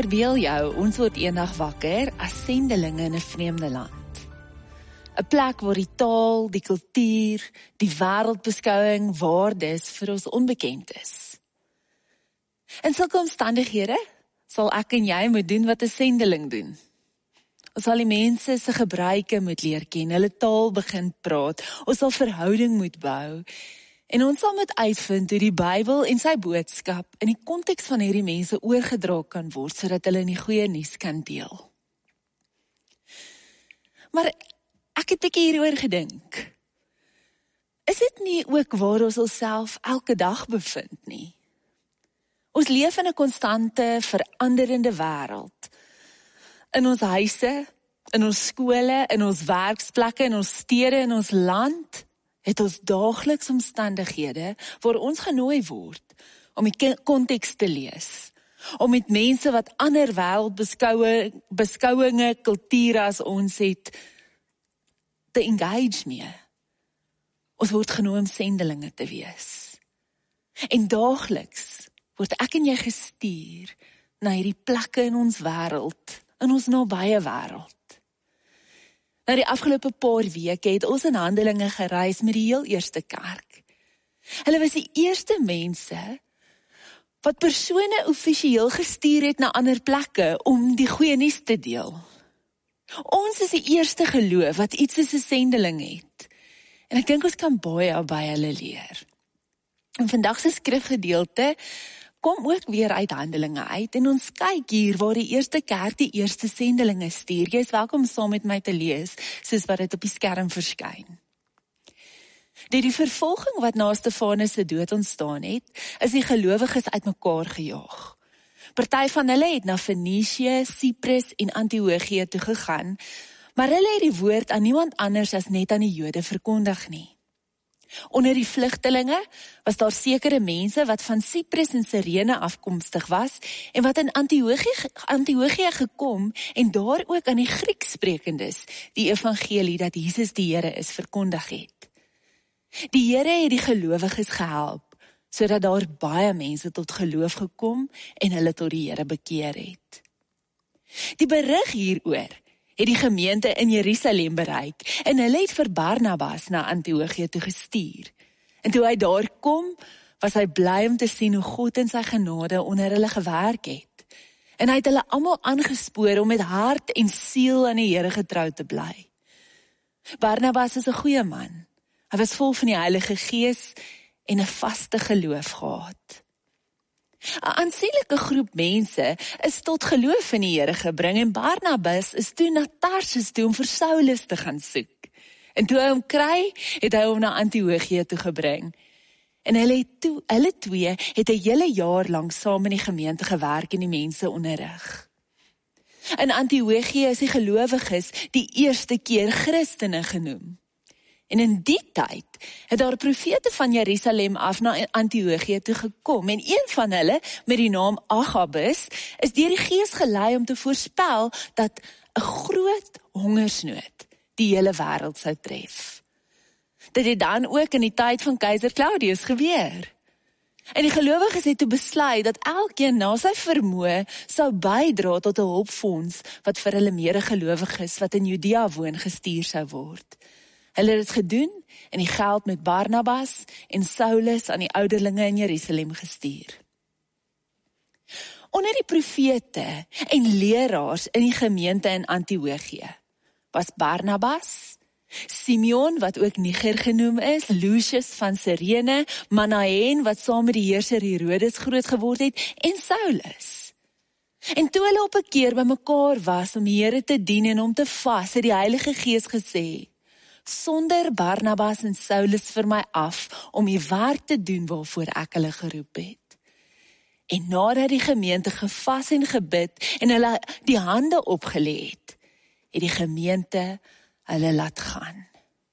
Verbeel jou, ons word eendag wakker as sendelinge in 'n vreemde land. 'n Plek waar die taal, die kultuur, die wêreldbeskouing, waardes vir ons onbekend is. In sulke omstandighede sal ek en jy moet doen wat 'n sendeling doen. Ons sal die mense se gebruike moet leer ken, hulle taal begin praat, ons sal verhouding moet bou, en ons sal moet uitvind hoe die Bybel en sy boodskap in die konteks van hierdie mense oorgedra kan word, sodat hulle in die goeie nuus kan deel. Maar ek het 'n bietjie hieroor gedink. Is dit nie ook waar ons onsself elke dag bevind nie? Ons leef in 'n konstante, veranderende wêreld. In ons huise, in ons skole, in ons werksplekke, in ons stede, in ons land, het ons daagliks omstandighede waar ons genooi word om die konteks te lees, om met mense wat ander wêreldbeskouinge, kulture as ons het, te engage mee. Ons word genooi om sendelinge te wees. En daagliks word ek en jy gestuur na hierdie plekke in ons wêreld, in ons nabye wêreld. Nou die afgelope paar weke het ons in Handelinge gereis met die heel eerste kerk. Hulle was die eerste mense wat persone offisieel gestuur het na ander plekke om die goeie nuus te deel. Ons is die eerste geloof wat iets soos 'n sendeling het. En ek dink ons kan baie by hulle leer. En vandag se skrifgedeelte kom ook weer uit Handelinge uit en ons kyk hier waar die eerste kerk die eerste sendelinge stuur. Jy is welkom saam met my te lees, soos wat dit op die skerm verskyn. Die vervolging wat na Stefanus se dood ontstaan het, is die gelowiges uitmekaar gejaag. Party van hulle het na Fenisië, Siprus en Antiochië toe gegaan, maar hulle het die woord aan niemand anders as net aan die Jode verkondig nie. Onder die vlugtelinge was daar sekere mense wat van Siprus en Cyrene afkomstig was en wat in Antiochië gekom en daar ook aan die Grieksprekendes die evangelie dat Jesus die Here is verkondig het. Die Here het die gelowiges gehelp sodat daar baie mense tot geloof gekom en hulle tot die Here bekeer het. Die berig hieroor het die gemeente in Jerusalem bereik en hulle het vir Barnabas na Antiochië toe gestuur. En toe hy daar kom, was hy bly om te sien hoe God in sy genade onder hulle gewerk het. En hy het hulle almal aangespoor om met hart en siel aan die Here getrou te bly. Barnabas is 'n goeie man. Hy was vol van die Heilige Gees en 'n vaste geloof gehad. 'n aansienlike groep mense is tot geloof in die Here gebring en Barnabas is toe na Tarsus toe om vir Saulus te gaan soek. En toe hy hom kry, het hy hom na Antiochië toe gebring. En hulle twee het 'n hele jaar lank saam in die gemeente gewerk en die mense onderrig. In Antiochië is die gelowiges die eerste keer Christene genoem. En in die tyd het daar profete van Jerusalem af na Antiochië toe gekom en een van hulle met die naam Agabus is deur die Gees gelei om te voorspel dat 'n groot hongersnood die hele wêreld sou tref. Dit het dan ook in die tyd van keiser Claudius gebeur. En die gelowiges het toe besluit dat elkeen na sy vermoë sou bydra tot 'n hulpfonds wat vir hulle medegelowiges wat in Judea woon gestuur sou word. Hulle het dit gedoen en die geld met Barnabas en Saulus aan die ouderlinge in Jerusalem gestuur. Onder die profete en leraars in die gemeente in Antiochië was Barnabas, Simeon wat ook Niger genoem is, Lucius van Cyrene, Manaen wat saam met die heerser Herodes groot geword het en Saulus. En toe hulle op 'n keer bymekaar was om die Here te dien en om te vas, het die Heilige Gees gesê: "Sonder Barnabas en Saulus vir my af om die werk te doen waarvoor ek hulle geroep het." En nadat die gemeente gevas en gebid en hulle die hande opgelê het die gemeente hulle laat gaan.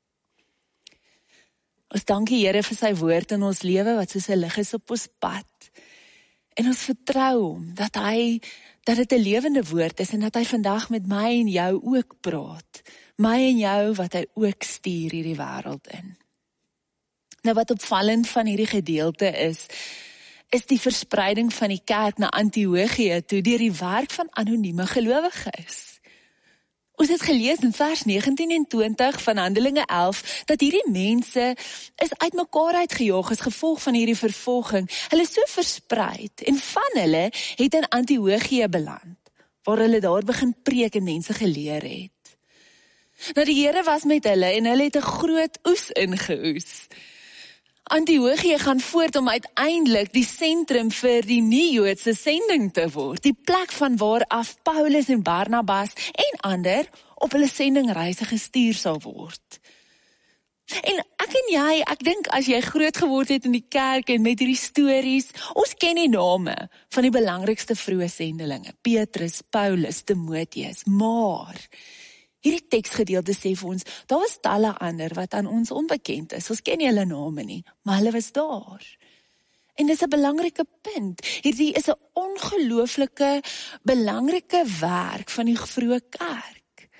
Ons dank die Here vir sy woord in ons lewe wat soos 'n lig is op ons pad. En ons vertrou hom dat dit 'n lewende woord is en dat hy vandag met my en jou ook praat. My en jou wat hy ook stuur hierdie wêreld in. Nou wat opvallend van hierdie gedeelte is is die verspreiding van die kerk na Antiochië toe deur die werk van anonieme gelowiges. Ons het gelees in vers 19 en 20 van Handelinge 11, dat hierdie mense is uit mekaar uitgejaag as gevolg van hierdie vervolging. Hulle is so verspreid, en van hulle het in Antiochië beland, waar hulle daar begin preek en mense geleer het. Nou die Here was met hulle, en hulle het 'n groot oes ingeoes. Antiochië gaan voort om uiteindelik die sentrum vir die nie-Joodse sending te word, die plek van waar af Paulus en Barnabas en ander op hulle sendingreise gestuur sal word. En ek dink as jy groot geword het in die kerk en met hierdie stories, ons ken die name van die belangrikste vroeë sendelinge, Petrus, Paulus, Timoteus, maar hierdie teksgedeelte sê vir ons, daar was talle ander wat aan ons onbekend is. Ons ken nie hulle name nie, maar hulle was daar. En dis 'n belangrike punt. Hierdie is 'n ongelooflike, belangrike werk van die vroeë kerk.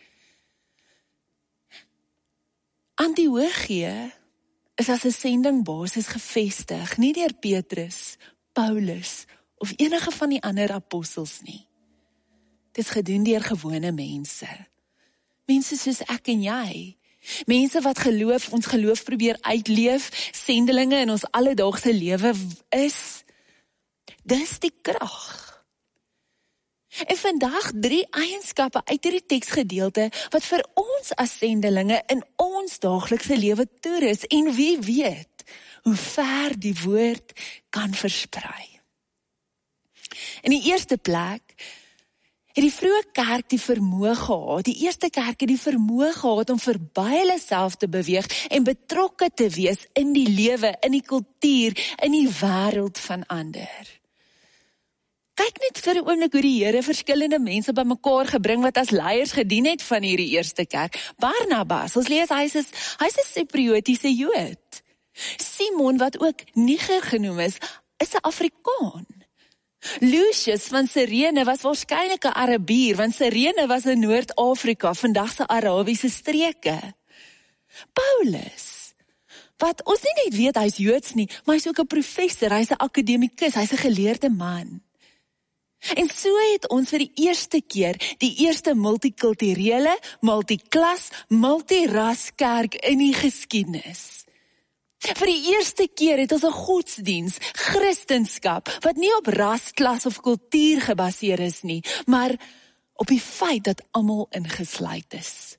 Antiochië is as 'n sendingbasis gevestig, nie deur Petrus, Paulus of enige van die ander apostels nie. Dit is gedoen deur gewone mense. Mense soos ek en jy. Mense wat ons geloof probeer uitleef, sendelinge in ons alledaagse lewe is. Dis die krag. En vandag 3 eienskappe uit hierdie teksgedeelte wat vir ons as sendelinge in ons daaglikse lewe toerus, en wie weet hoe ver die woord kan versprei. In die eerste plek het die vroeë kerk die vermoë gehad, die eerste kerk het die vermoë gehad om verby hulle self te beweeg en betrokke te wees in die lewe, in die kultuur, in die wêreld van ander. Kyk net vir 'n oomblik hoe die Here verskillende mense bymekaar gebring wat as leiers gedien het van hierdie eerste kerk. Barnabas, ons lees hy's 'n Sipriotiese Jood. Simon, wat ook Niger genoem is 'n Afrikaan. Lucius van Cyrene was waarskynlik 'n Arabier, want Cyrene was in Noord-Afrika, vandag se Arabiese streke. Paulus, wat ons nie net weet hy's Joods nie, maar hy's ook 'n professor, hy's 'n akademikus, hy's 'n geleerde man. En so het ons vir die eerste keer die eerste multikulturele, multiklas, multiras kerk in die geskiedenis. Vir die eerste keer het ons 'n godsdiens, Christendom, wat nie op ras, klas of kultuur gebaseer is nie, maar op die feit dat almal ingesluit is.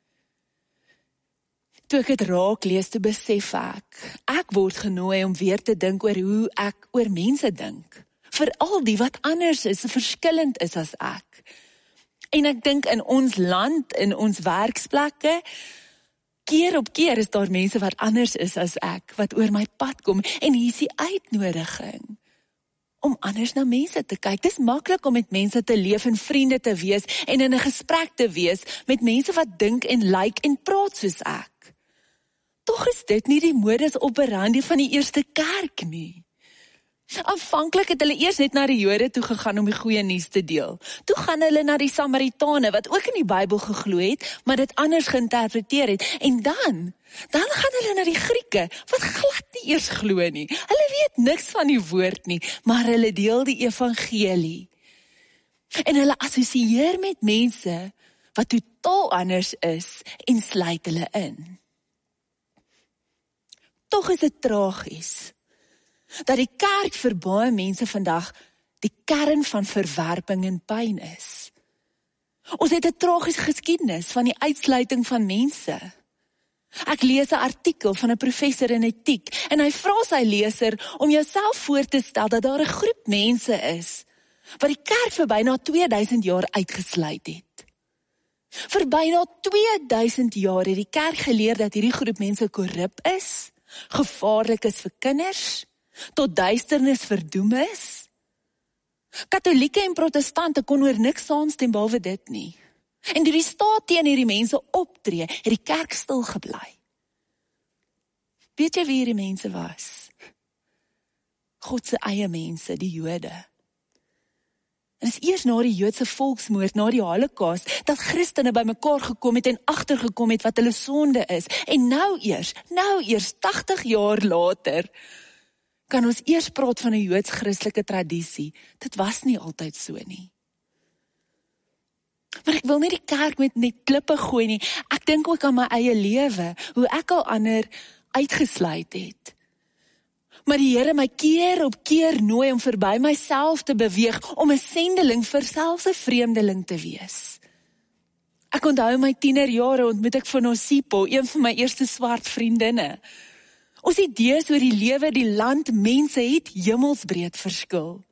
Toe ek dit raak lees, toe besef ek word genooi om weer te dink oor hoe ek oor mense dink. Veral die wat anders is, verskillend is as ek. En ek dink in ons land, in ons werksplekke, keer op keer is daar mense wat anders is as ek, wat oor my pad kom, en hier is die uitnodiging om anders na mense te kyk. Dis maklik om met mense te leef en vriende te wees, en in 'n gesprek te wees met mense wat dink en lyk en praat soos ek. Tog is dit nie die modus operandi van die eerste kerk nie. Aanvanklik het hulle eers net na die Jode toe gegaan om die goeie nuus te deel. Toe gaan hulle na die Samaritane, wat ook in die Bybel geglo het, maar dit anders geïnterpreteer het. En dan gaan hulle na die Grieke, wat glad nie eers glo nie. Hulle weet niks van die woord nie, maar hulle deel die evangelie. En hulle assosieer met mense wat totaal anders is en sluit hulle in. Tog is dit tragies dat die kerk vir baie mense vandag die kern van verwerping en pyn is. Ons het 'n tragiese geskiedenis van die uitsluiting van mense. Ek lees 'n artikel van 'n professor in etiek, en hy vra sy leser om jouself voor te stel dat daar 'n groep mense is wat die kerk vir byna 2000 jaar uitgesluit het. Vir byna 2000 jaar het die kerk geleer dat hierdie groep mense korrup is, gevaarlik is vir kinders, tot duisternis verdoem is. Katolieke en protestante kon oor niks saamstem behalwe dit nie. En deur die staat teen hierdie mense optree, het die kerk stil gebly. Weet jy wie hierdie mense was? God se eie mense, die Jode. En is eers na die Joodse volksmoord, na die Holocaust, dat Christene bymekaar gekom het en agtergekom het wat hulle sonde is. En nou eers 80 jaar later, kan ons eers praat van 'n Joods-Christelike tradisie. Dit was nie altyd so nie. Maar ek wil nie die kerk met net klippe gooi nie. Ek dink ook aan my eie lewe, hoe ek al ander uitgesluit het. Maar die Here my keer op keer nooi om verby myself te beweeg, om 'n sendeling vir selfs 'n vreemdeling te wees. Ek onthou my tienerjare ontmoet ek vir Nosipo, een van my eerste swart vriendinne. Ons idees oor die lewe, die land, mense het hemelsbreed verskil.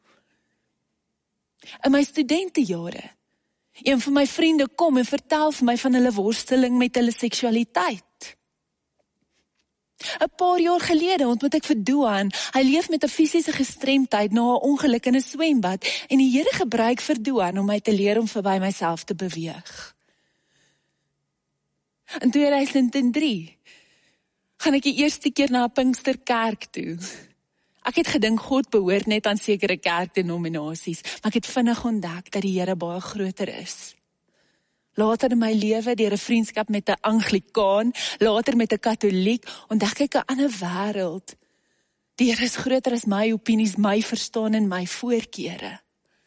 In my studentejare, een van my vriende kom en vertel vir my van hulle worsteling met hulle seksualiteit. 'n Paar jaar gelede ontmoet ek vir Duan. Hy leef met 'n fisiese gestremdheid na 'n ongeluk in 'n swembad en die Here gebruik vir Duan om my te leer om verby myself te beweeg. In 2003 gaan ek die eerste keer na 'n Pinksterkerk toe. Ek het gedink God behoort net aan sekere kerkdenominasies, maar ek het vinnig ontdek dat die Here baie groter is. Later in my lewe, deur 'n vriendskap met 'n Anglikaan, later met 'n Katoliek, ontdek ek 'n ander wêreld. Die Here is groter as my opinies, my verstaan en my voorkeure.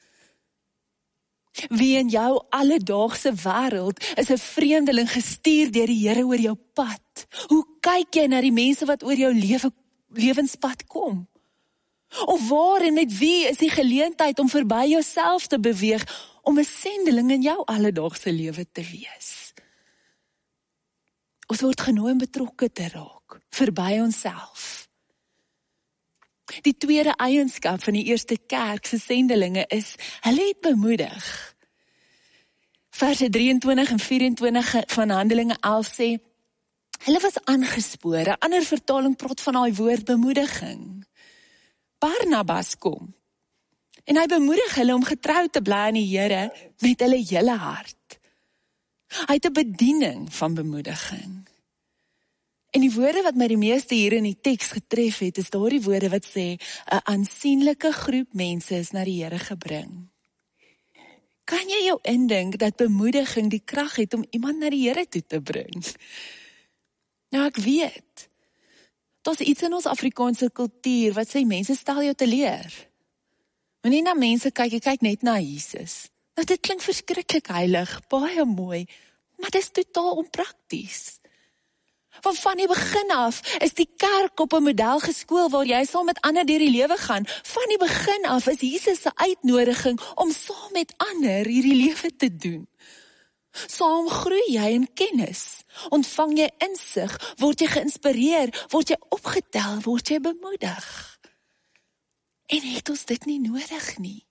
Wie in jou alledaagse wêreld is 'n vreemdeling gestuur deur die Here oor jou pad? Hoe kyk jy na die mense wat oor jou lewenspad kom? Of waar en met wie is die geleentheid om verby jouself te beweeg, om 'n sendeling in jou alledaagse lewe te wees? Ons word genooi om betrokke te raak, verby onsself. Die tweede eienskap van die eerste kerk se sendelinge is, hulle het bemoedig. Verse 23 en 24 van Handelinge 11 sê, hulle was aangespoor. 'n ander vertaling praat van daai woord bemoediging. Barnabas kom, en hy bemoedig hulle om getrou te bly aan die Here met hulle hele hart. Hy het 'n bediening van bemoediging. En die woorde wat my die meeste hier in die teks getref het, is daardie woorde wat sê, 'n aansienlike groep mense is na die Here gebring. Kan jy jou indink dat bemoediging die krag het om iemand na die Here toe te bring? Nou ek weet, daar's iets in ons Afrikaanse kultuur wat sê mense stel jou te leer. Moenie na mense kyk, jy kyk net na Jesus. Nou dit klink verskriklik heilig, baie mooi, maar dit is totaal onprakties. Van die begin af is die kerk op 'n model geskool waar jy saam met ander deur die lewe gaan. Van die begin af is Jesus se uitnodiging om saam met ander hierdie lewe te doen. Saam groei jy in kennis, ontvang jy insig, word jy geïnspireer, word jy opgetel, word jy bemoedig. En het ons dit nie nodig nie?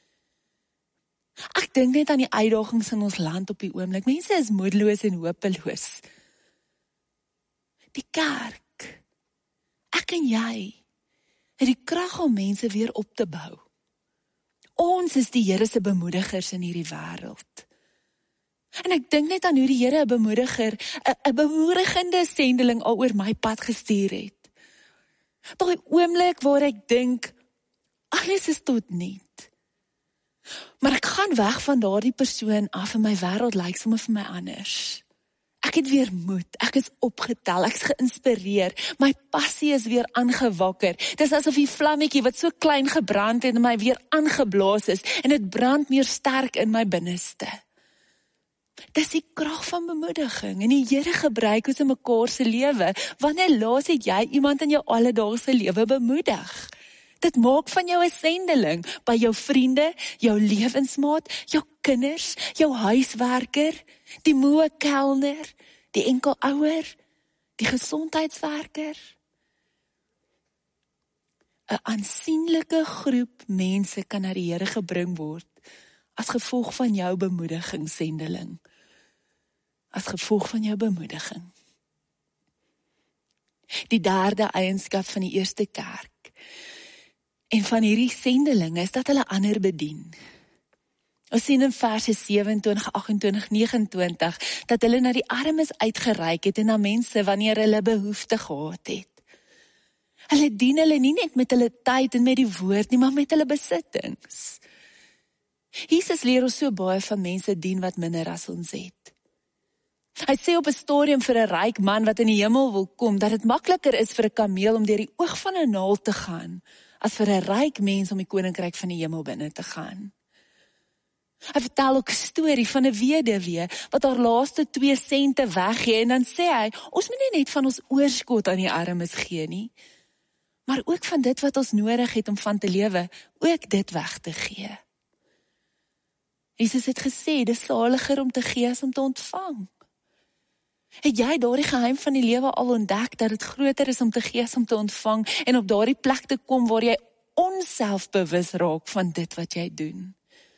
Ek dink net aan die uitdagings in ons land op die oomblik. Mense is moedeloos en hopeloos. Die kerk, ek en jy, het die krag om mense weer op te bou. Ons is die Here se bemoedigers in hierdie wêreld. En ek dink net aan hoe die Here 'n bemoediger, 'n bemoedigende sendeling al oor my pad gestuur het. Daai oomblik waar ek dink, alles is tot niet. Maar ek gaan weg van daardie persoon af en my wêreld lyk sommer vir my anders. Ek het weer moed, ek is opgetel, ek is geïnspireer, my passie is weer aangewakker. Dit is asof die vlammetjie wat so klein gebrand het in my weer aangeblaas is en dit brand meer sterk in my binneste. Dis die krag van bemoediging en die Here gebruik ons in mekaar se lewe. Wanneer laas het jy iemand in jou alledaagse lewe bemoedig? Dit maak van jou 'n sendeling by jou vriende, jou lewensmaat, jou kinders, jou huiswerker, die moe kelner, die enkelouer, die gesondheidswerker. 'n aansienlike groep mense kan na die Here gebring word as gevolg van jou bemoediging, sendeling. As gevolg van jou bemoediging. Die derde eienskap van die eerste kerk en van hierdie sendelinge is dat hulle ander bedien. Ons sien in verse 27, 28, 29 dat hulle na die armes uitgereik het en na mense wanneer hulle behoefte gehad het. Hulle dien hulle nie net met hulle tyd en met die woord nie, maar met hulle besittings. Jesus leer ons so baie van mense dien wat minder as ons het. Hy sê op 'n stadium vir 'n ryk man wat in die hemel wil kom, dat dit makliker is vir 'n kameel om deur die oog van 'n naald te gaan, as vir 'n ryk mens om die koninkryk van die hemel binne te gaan. Hy vertel ook 'n storie van 'n weduwee wat haar laaste 2 sente weggee en dan sê hy, ons moet nie net van ons oorskot aan die armes gee nie, maar ook van dit wat ons nodig het om van te lewe, ook dit weg te gee. Jesus het gesê, dis saliger om te gee as om te ontvang. Het jy daardie geheim van die lewe al ontdek, dat dit groter is om te gee as om te ontvang, en op daardie plek te kom waar jy onselfbewus raak van dit wat jy doen?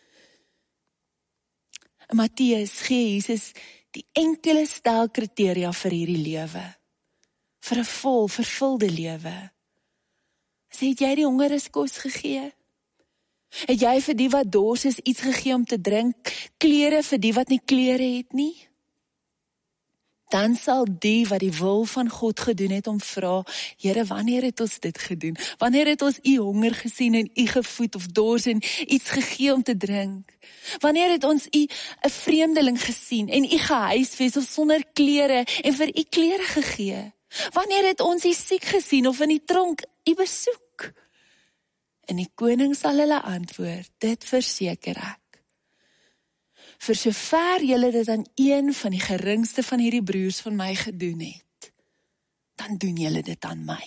In Matteus gee Jesus die enkele stel kriteria vir hierdie lewe, vir 'n vol, vervulde lewe. Sê, het jy die hongeres kos gegee? Het jy vir die wat dors is iets gegee om te drink, klere vir die wat nie klere het nie? Dan sal die wat die wil van God gedoen het om vra, Here, wanneer het ons dit gedoen? Wanneer het ons u honger gesien en u gevoed of dors en iets gegee om te drink? Wanneer het ons u 'n vreemdeling gesien en u gehuisves of sonder klere en vir u klere gegee? Wanneer het ons u siek gesien of in die tronk u besoek? En die koning sal hulle antwoord, dit verseker ek. Vir sover julle dit aan een van die geringste van hierdie broers van my gedoen het, dan doen julle dit aan my.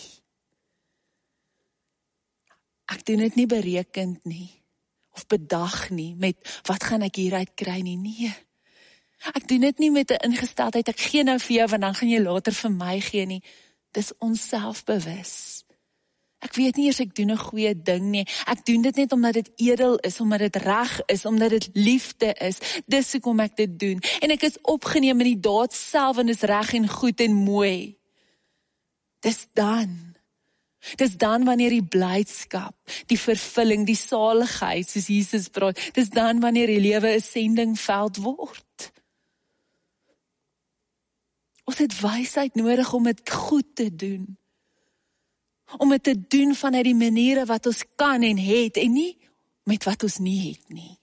Ek doen dit nie berekend nie, of bedag nie, met wat gaan ek hieruit kry nie, nee. Ek doen dit nie met 'n ingesteldheid, ek gee nou vir jou, want dan gaan jy later vir my gee nie. Dis onselfbewus. Ek weet nie eers ek doen 'n goeie ding nie. Ek doen dit net omdat dit edel is, omdat dit reg is, omdat dit liefde is. Dis hoekom ek dit doen. En ek is opgeneem in die daad self en is reg en goed en mooi. Dis dan wanneer die blydskap, die vervulling, die saligheid, soos Jesus praat, dis dan wanneer die lewe 'n sendingveld word. Ons het wysheid nodig om dit goed te doen. Om dit te doen vanuit die maniere wat ons kan en het, en nie met wat ons nie het nie.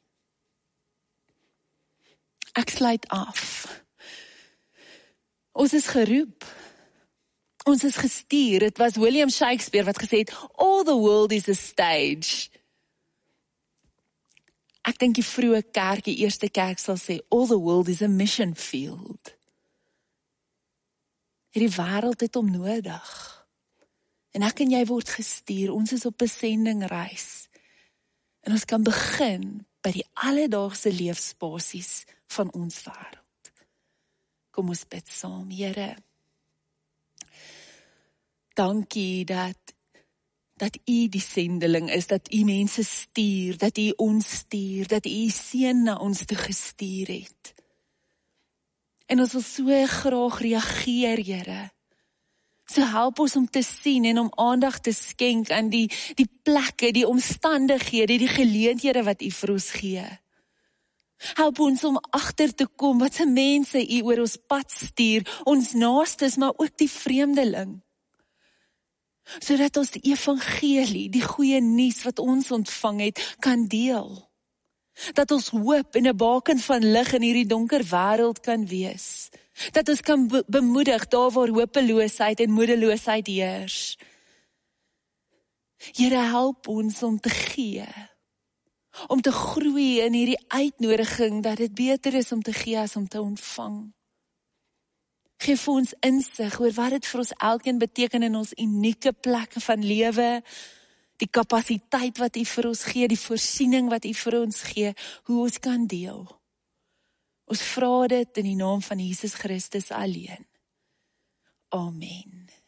Ek sluit af. Ons is geroep. Ons is gestuur. Het was William Shakespeare wat gesê het, all the world is a stage. Ek dink die vroeë kerk, die eerste kerk sal sê, all the world is a mission field. Hierdie wêreld het hom nodig. En ek en jy word gestuur, ons is op 'n sendingreis. En ons kan begin by die alledaagse leefspasies van ons wêreld. Kom ons bid saam, Here. Dankie dat u die sendeling is, dat u mense stuur, dat u ons stuur, dat u u seun na ons toe gestuur het. En ons wil so graag reageer, Here. So help ons om te sien en om aandag te skenk aan die plekke, die omstandighede, die geleenthede wat u vir ons gee. Help ons om agter te kom wat se mense u oor ons pad stuur, ons naastes, maar ook die vreemdeling. Sodat ons die evangelie, die goeie nuus wat ons ontvang het, kan deel. Dat ons hoop en 'n baken van lig in hierdie donker wêreld kan wees. Dat ons kan bemoedig daar waar hopeloosheid en moedeloosheid heers. Here, help ons om te gee. Om te groei in hierdie uitnodiging dat dit beter is om te gee as om te ontvang. Geef vir ons insig oor wat dit vir ons elkeen beteken in ons unieke plekke van lewe, die kapasiteit wat u vir ons gee, die voorsiening wat u vir ons gee, hoe ons kan deel. Ons vra dit in die naam van Jesus Christus alleen. Amen.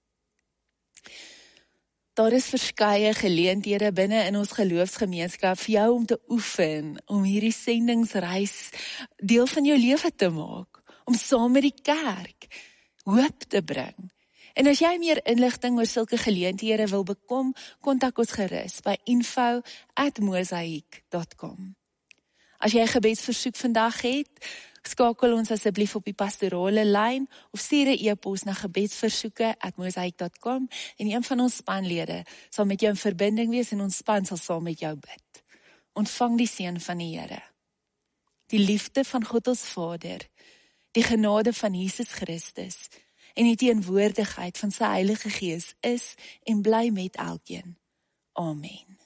Daar is verskeie geleenthede binne in ons geloofsgemeenskap vir jou om te oefen, om hierdie sendingsreis deel van jou lewe te maak, om saam met die kerk hoop te bring. En as jy meer inligting oor sulke geleenthede wil bekom, kontak ons gerus by info@mosaik.com. As jy 'n gebedsversoek vandag het, skakel ons asseblief op die pastorale lyn of stuur 'n e-pos na gebedsversoeke@mosaik.com en een van ons spanlede sal met jou in verbinding wees en ons span sal saam met jou bid. Ontvang die seën van die Here. Die liefde van God ons Vader Die genade van Jesus Christus en die teenwoordigheid van sy Heilige Gees is en bly met elkeen. Amen.